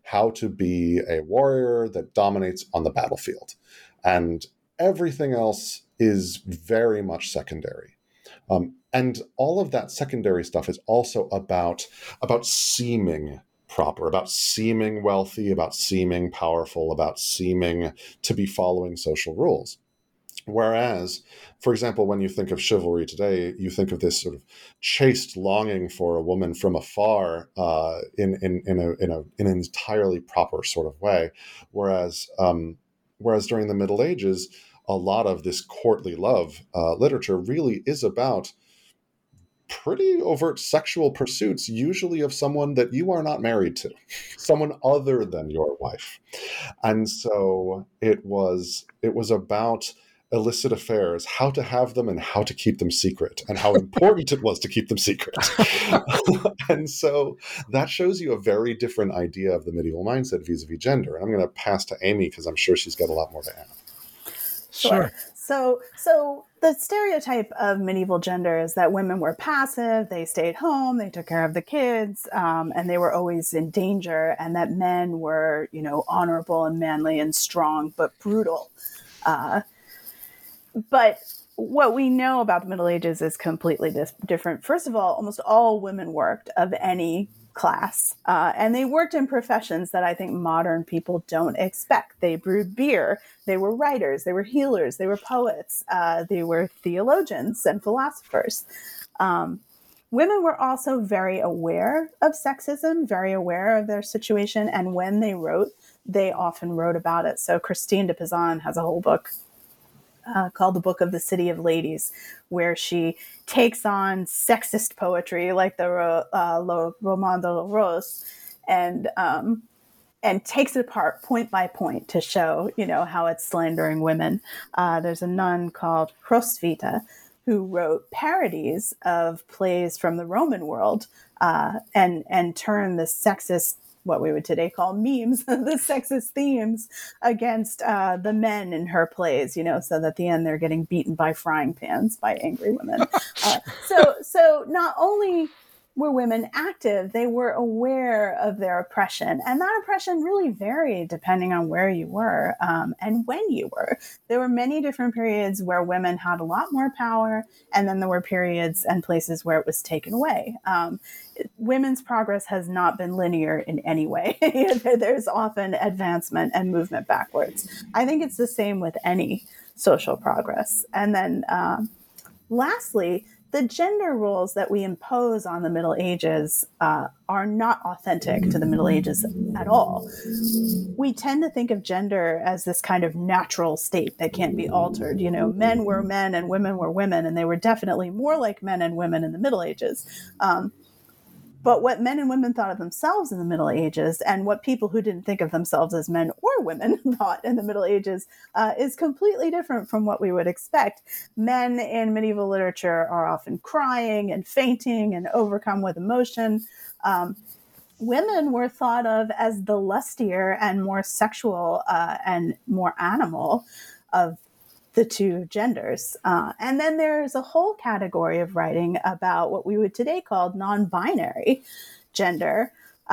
that dominates on the battlefield. And everything else is very much secondary. And all of that secondary stuff is also about seeming proper, about seeming wealthy, about seeming powerful, about seeming to be following social rules. Whereas, for example, when you think of chivalry today, you think of this sort of chaste longing for a woman from afar, in an entirely proper sort of way. Whereas during the Middle Ages, a lot of this courtly love literature really is about pretty overt sexual pursuits, usually of someone that you are not married to, someone other than your wife. And so it was about illicit affairs, how to have them and how to keep them secret, and how important it was to keep them secret. And so that shows you a very different idea of the medieval mindset vis-a-vis gender. And I'm going to pass to Amy because I'm sure she's got a lot more to add. Sure. So the stereotype of medieval gender is that women were passive, they stayed home, they took care of the kids, and they were always in danger, and that men were, honorable and manly and strong, but brutal. But what we know about the Middle Ages is completely different. First of all, almost all women worked of any class, and they worked in professions that I think modern people don't expect. They brewed beer, they were writers, they were healers, they were poets, they were theologians and philosophers. Women were also very aware of sexism, very aware of their situation, and when they wrote, they often wrote about it. So Christine de Pizan has a whole book called The Book of the City of Ladies, where she takes on sexist poetry like the Roman de la Rose and takes it apart point by point to show, how it's slandering women. There's a nun called Hrosvita who wrote parodies of plays from the Roman world and turned the sexist, what we would today call memes, the sexist themes against the men in her plays, so that at the end they're getting beaten by frying pans by angry women. So not only were women active, they were aware of their oppression. And that oppression really varied depending on where you were and when you were. There were many different periods where women had a lot more power, and then there were periods and places where it was taken away. Women's progress has not been linear in any way. There's often advancement and movement backwards. I think it's the same with any social progress. And then lastly, the gender roles that we impose on the Middle Ages are not authentic to the Middle Ages at all. We tend to think of gender as this kind of natural state that can't be altered. Men were men and women were women, and they were definitely more like men and women in the Middle Ages. But what men and women thought of themselves in the Middle Ages, and what people who didn't think of themselves as men or women thought in the Middle Ages, is completely different from what we would expect. Men in medieval literature are often crying and fainting and overcome with emotion. Women were thought of as the lustier and more sexual and more animal of the two genders. And then there's a whole category of writing about what we would today call non-binary gender.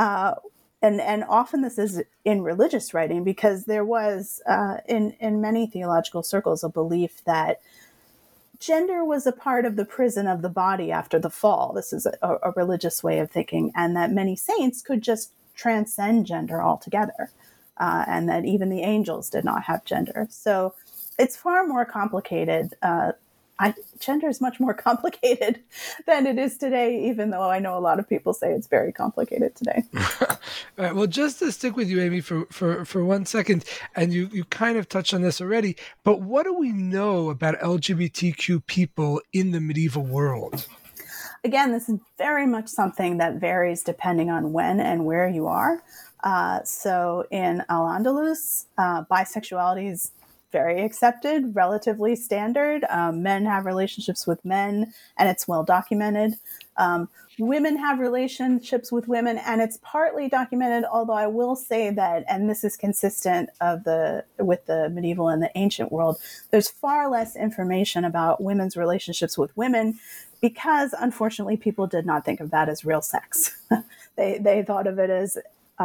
And often this is in religious writing, because there was, in many theological circles, a belief that gender was a part of the prison of the body after the fall. This is a religious way of thinking, and that many saints could just transcend gender altogether, and that even the angels did not have gender. So it's far more complicated. Gender is much more complicated than it is today, even though I know a lot of people say it's very complicated today. All right, well, just to stick with you, Amy, for 1 second, and you kind of touched on this already, but what do we know about LGBTQ people in the medieval world? Again, this is very much something that varies depending on when and where you are. So in Al-Andalus, bisexuality is very accepted, relatively standard. Men have relationships with men, and it's well documented. Women have relationships with women, and it's partly documented, although I will say that, and this is consistent with the medieval and the ancient world, there's far less information about women's relationships with women, because unfortunately people did not think of that as real sex. They thought of it as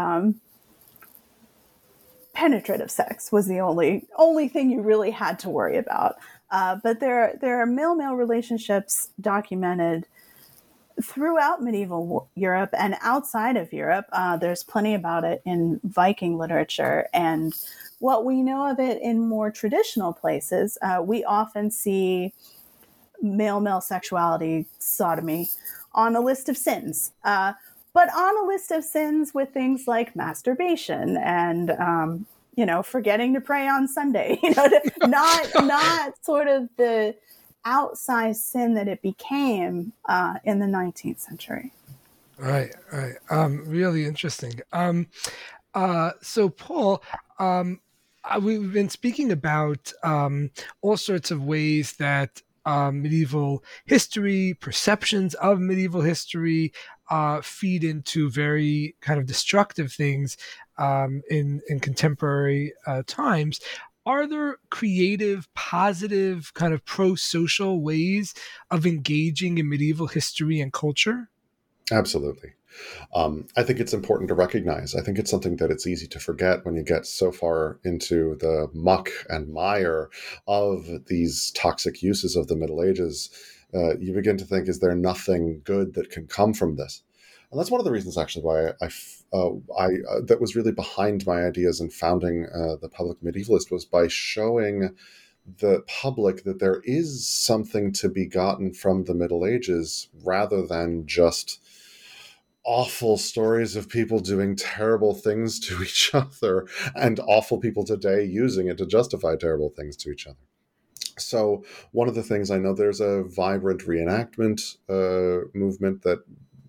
penetrative sex was the only thing you really had to worry about. But there are male-male relationships documented throughout medieval Europe and outside of Europe. There's plenty about it in Viking literature. And what we know of it in more traditional places, we often see male-male sexuality, sodomy, on a list of sins. But on a list of sins with things like masturbation and, forgetting to pray on Sunday, not sort of the outsized sin that it became in the 19th century. Right. Really interesting. So, Paul, we've been speaking about all sorts of ways that medieval history, perceptions of medieval history, feed into very kind of destructive things in contemporary times. are there creative, positive, kind of pro-social ways of engaging in medieval history and culture? Absolutely. I think it's important to recognize. I think it's something that it's easy to forget when you get so far into the muck and mire of these toxic uses of the Middle Ages. You begin to think, is there nothing good that can come from this? And that's one of the reasons, actually, why that was really behind my ideas in founding the Public Medievalist, was by showing the public that there is something to be gotten from the Middle Ages rather than just awful stories of people doing terrible things to each other and awful people today using it to justify terrible things to each other. So one of the things, I know there's a vibrant reenactment movement that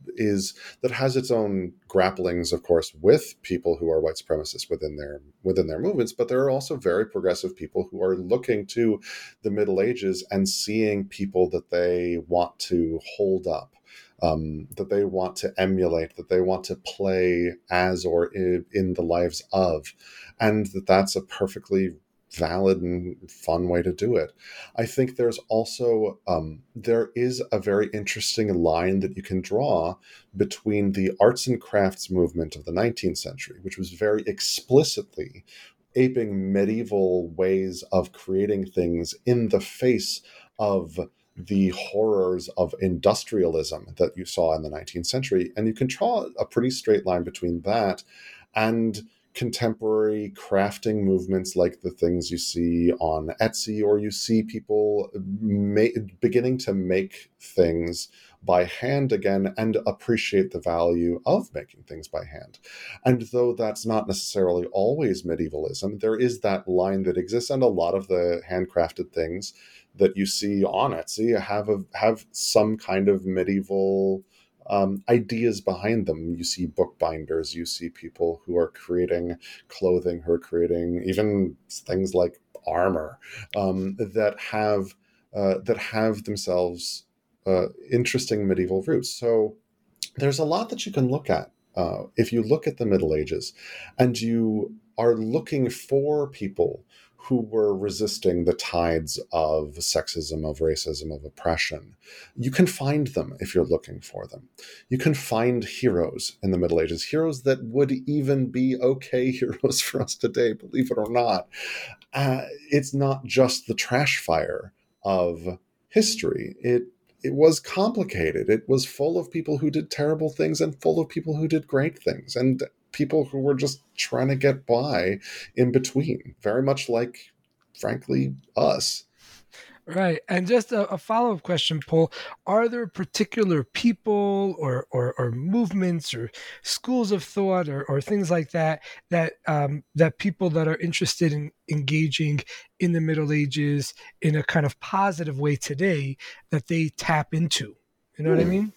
has its own grapplings, of course, with people who are white supremacists within their movements, but there are also very progressive people who are looking to the Middle Ages and seeing people that they want to hold up, that they want to emulate, that they want to play as or in the lives of, and that's a perfectly valid and fun way to do it. I think there's also there is a very interesting line that you can draw between the arts and crafts movement of the 19th century, which was very explicitly aping medieval ways of creating things in the face of the horrors of industrialism that you saw in the 19th century. And you can draw a pretty straight line between that and contemporary crafting movements like the things you see on Etsy, or you see people beginning to make things by hand again and appreciate the value of making things by hand. And though that's not necessarily always medievalism, there is that line that exists, and a lot of the handcrafted things that you see on Etsy have some kind of medieval ideas behind them. You see bookbinders, you see people who are creating clothing, who are creating even things like armor that have themselves interesting medieval roots. So there's a lot that you can look at if you look at the Middle Ages, and you are looking for people who were resisting the tides of sexism, of racism, of oppression. You can find them if you're looking for them. You can find heroes in the Middle Ages, heroes that would even be okay heroes for us today, believe it or not. It's not just the trash fire of history. It was complicated. It was full of people who did terrible things and full of people who did great things, and people who were just trying to get by in between, very much like, frankly, us. Right. And just a follow-up question, Paul. Are there particular people or movements or schools of thought or things like that that people that are interested in engaging in the Middle Ages in a kind of positive way today that they tap into? You know what I mean?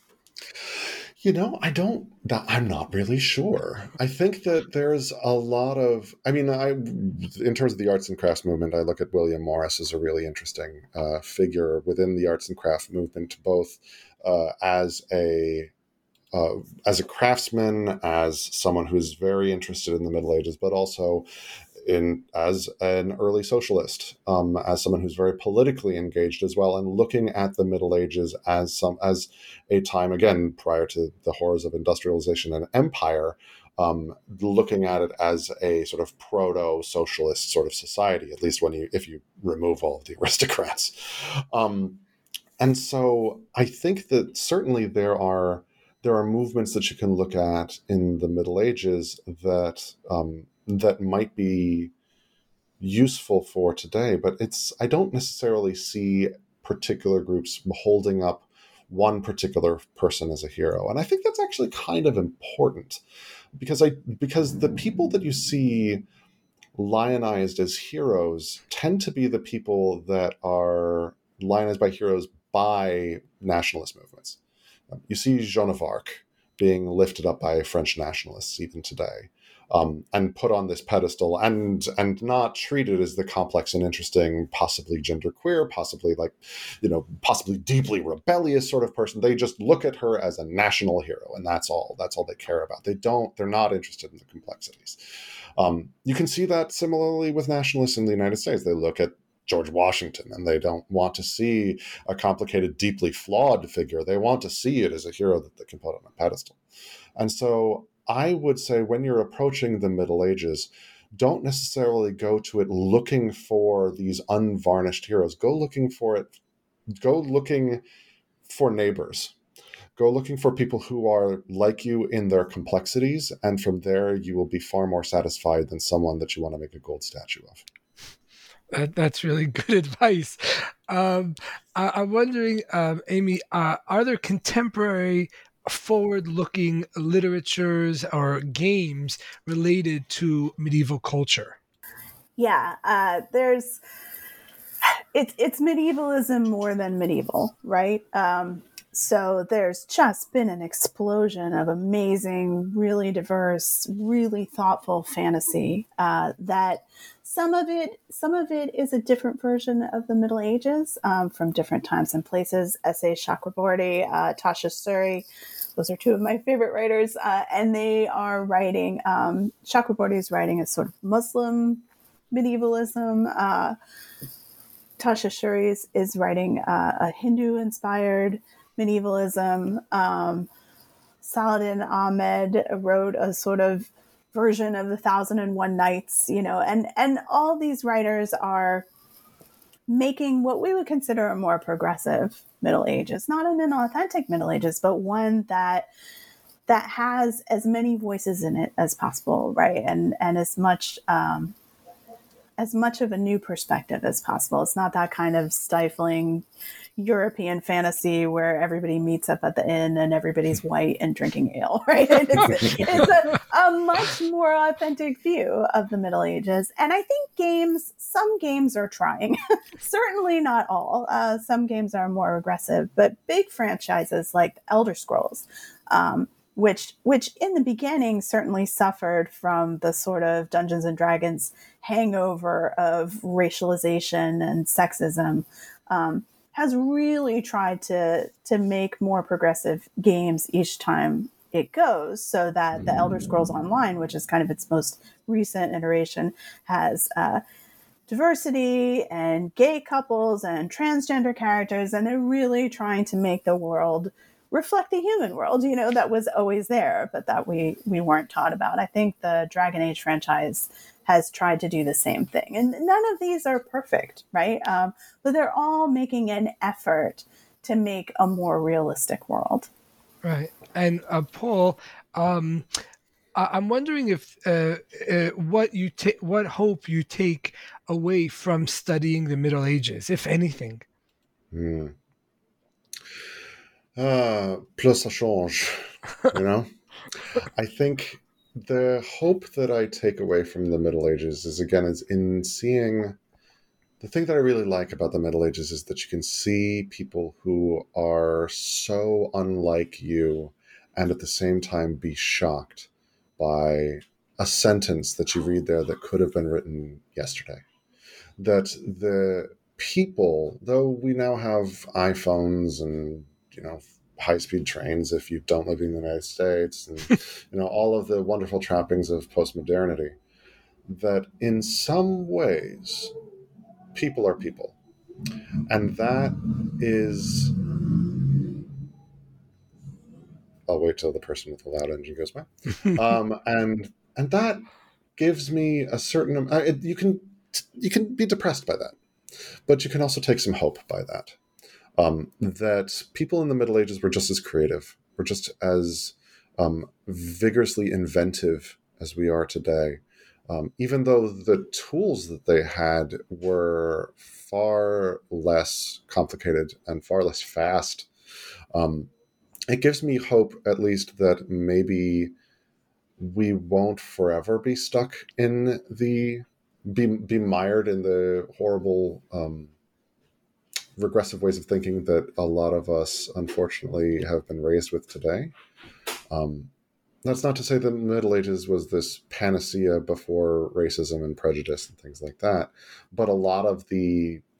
I'm not really sure. I think that there's a lot of, in terms of the arts and crafts movement, I look at William Morris as a really interesting figure within the arts and crafts movement, both as a craftsman, as someone who's very interested in the Middle Ages, but also as an early socialist, as someone who's very politically engaged as well, and looking at the Middle Ages as a time, again, prior to the horrors of industrialization and empire, looking at it as a sort of proto-socialist sort of society, at least if you remove all of the aristocrats. And so I think that certainly there are movements that you can look at in the Middle Ages that might be useful for today, but I don't necessarily see particular groups holding up one particular person as a hero. And I think that's actually kind of important because the people that you see lionized as heroes tend to be the people that are lionized by heroes by nationalist movements. You see Joan of Arc being lifted up by French nationalists even today. And put on this pedestal and not treated as the complex and interesting, possibly genderqueer, possibly possibly deeply rebellious sort of person. They just look at her as a national hero, and that's all they care about. They're not interested in the complexities. You can see that similarly with nationalists in the United States. They look at George Washington and they don't want to see a complicated, deeply flawed figure. They want to see it as a hero that they can put on a pedestal. And so I would say when you're approaching the Middle Ages, don't necessarily go to it looking for these unvarnished heroes. Go looking for neighbors. Go looking for people who are like you in their complexities, and from there you will be far more satisfied than someone that you want to make a gold statue of. That's really good advice. I'm wondering, Amy, are there contemporary forward-looking literatures or games related to medieval culture? Yeah, it's medievalism more than medieval, right? So there's just been an explosion of amazing, really diverse, really thoughtful fantasy that some of it is a different version of the Middle Ages from different times and places. S.A. Chakraborty, Tasha Suri, those are two of my favorite writers, and they are writing. Chakraborty is writing a sort of Muslim medievalism. Tasha Suri is writing a Hindu-inspired medievalism. Saladin Ahmed wrote a sort of version of the 1001 Nights, and all these writers are making what we would consider a more progressive Middle Ages, not an inauthentic Middle Ages, but one that has as many voices in it as possible, right? And as much of a new perspective as possible. It's not that kind of stifling European fantasy where everybody meets up at the inn and everybody's white and drinking ale, right? It's a much more authentic view of the Middle Ages. And I think some games are trying, certainly not all. Some games are more aggressive, but big franchises like Elder Scrolls, which in the beginning certainly suffered from the sort of Dungeons and Dragons hangover of racialization and sexism, has really tried to make more progressive games each time it goes, so that the Elder Scrolls Online, which is kind of its most recent iteration, has diversity and gay couples and transgender characters, and they're really trying to make the world reflect the human world, that was always there, but that we weren't taught about. I think the Dragon Age franchise has tried to do the same thing. And none of these are perfect, right? But they're all making an effort to make a more realistic world. Right. And Paul, I'm wondering if what hope you take away from studying the Middle Ages, if anything. Plus ça change, I think the hope that I take away from the Middle Ages is in seeing the thing that I really like about the Middle Ages is that you can see people who are so unlike you and at the same time be shocked by a sentence that you read there that could have been written yesterday. That the people, though we now have iPhones and, high-speed trains if you don't live in the United States, and all of the wonderful trappings of postmodernity, that in some ways people are people, and that is. I'll wait till the person with the loud engine goes by, and that gives me a certain. You can be depressed by that, but you can also take some hope by that. That people in the Middle Ages were just as creative, were just as vigorously inventive as we are today, even though the tools that they had were far less complicated and far less fast. It gives me hope, at least, that maybe we won't forever be stuck in be mired in the horrible regressive ways of thinking that a lot of us, unfortunately, have been raised with today. That's not to say the Middle Ages was this panacea before racism and prejudice and things like that, but a lot of the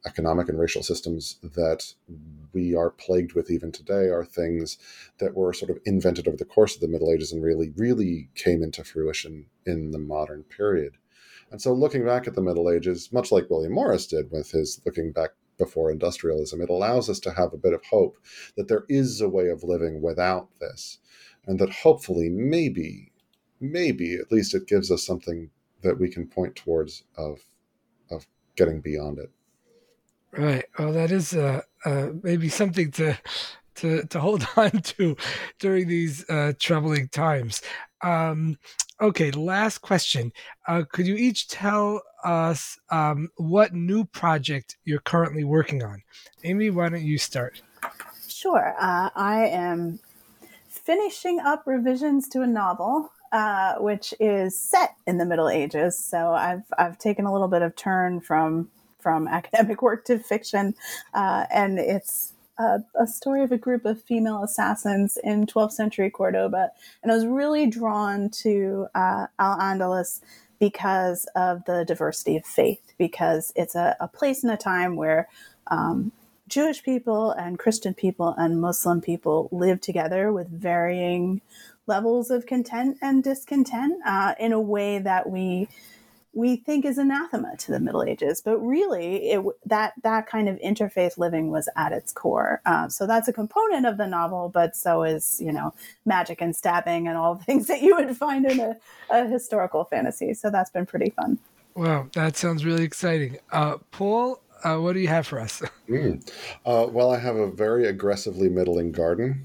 economic and racial systems that we are plagued with even today are things that were sort of invented over the course of the Middle Ages and really came into fruition in the modern period. And so looking back at the Middle Ages, much like William Morris did with his looking back before industrialism, it allows us to have a bit of hope that there is a way of living without this, and that hopefully maybe at least it gives us something that we can point towards of getting beyond it. Right. Well, that is maybe something to hold on to during these troubling times. Okay, last question. Could you each tell us what new project you're currently working on? Amy, why don't you start? Sure. I am finishing up revisions to a novel, which is set in the Middle Ages. So I've taken a little bit of turn from academic work to fiction, and it's a story of a group of female assassins in 12th century Cordoba. And I was really drawn to Al-Andalus because of the diversity of faith, because it's a place and a time where Jewish people and Christian people and Muslim people live together with varying levels of content and discontent in a way that we think is anathema to the Middle Ages. But really, that kind of interfaith living was at its core. So that's a component of the novel, but so is, magic and stabbing and all the things that you would find in a historical fantasy. So that's been pretty fun. Wow, that sounds really exciting. Paul, what do you have for us? Well, I have a very aggressively middling garden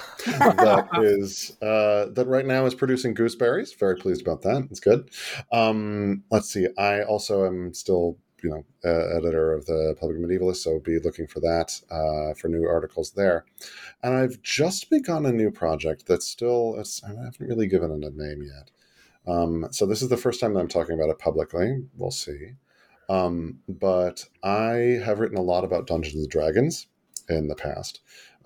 that right now is producing gooseberries. Very pleased about that. It's good. Let's see. I also am still, editor of the Public Medievalist, so be looking for that for new articles there. And I've just begun a new project that's I haven't really given it a name yet. So this is the first time that I'm talking about it publicly. We'll see. But I have written a lot about Dungeons and Dragons in the past.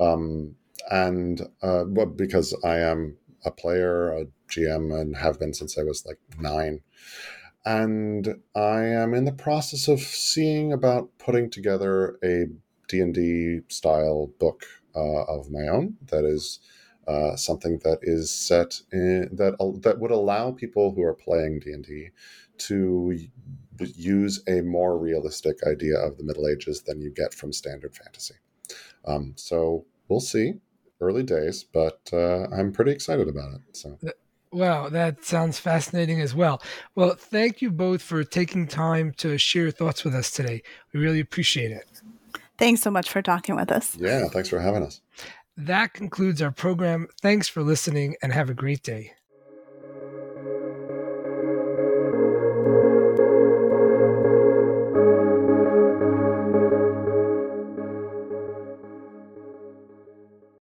Because I am a player, a GM, and have been since I was like 9. And I am in the process of seeing about putting together a D&D style book of my own that is something that is set in, that would allow people who are playing D&D to use a more realistic idea of the Middle Ages than you get from standard fantasy. So we'll see. Early days, but I'm pretty excited about it. So, wow, that sounds fascinating as well. Well, thank you both for taking time to share your thoughts with us today. We really appreciate it. Thanks so much for talking with us. Yeah, thanks for having us. That concludes our program. Thanks for listening and have a great day.